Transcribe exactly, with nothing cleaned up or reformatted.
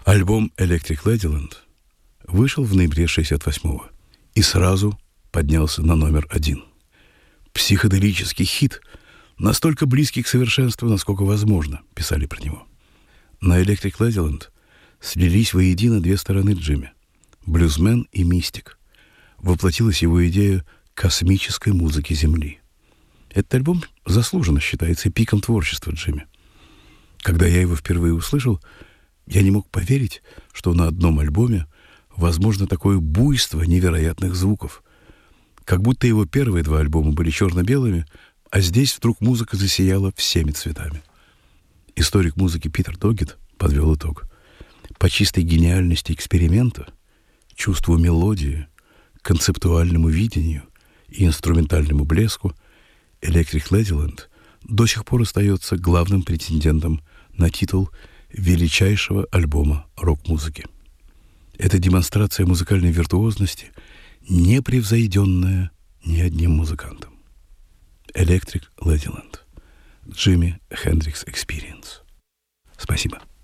Альбом «Electric Ladyland» вышел в ноябре шестьдесят восьмого и сразу поднялся на номер один. «Психоделический хит, настолько близкий к совершенству, насколько возможно», — писали про него. На «Electric Ladyland» слились воедино две стороны Джимми — блюзмен и мистик. Воплотилась его идея космической музыки Земли. Этот альбом заслуженно считается пиком творчества Джимми. Когда я его впервые услышал, я не мог поверить, что на одном альбоме возможно такое буйство невероятных звуков. Как будто его первые два альбома были черно-белыми, а здесь вдруг музыка засияла всеми цветами. Историк музыки Питер Доггет подвел итог. По чистой гениальности эксперимента, чувству мелодии, концептуальному видению и инструментальному блеску «Electric Ladyland» до сих пор остается главным претендентом на титул величайшего альбома рок-музыки. Это демонстрация музыкальной виртуозности, непревзойденная ни одним музыкантом. «Electric Ladyland» Джимми Хендрикс Experience. Спасибо.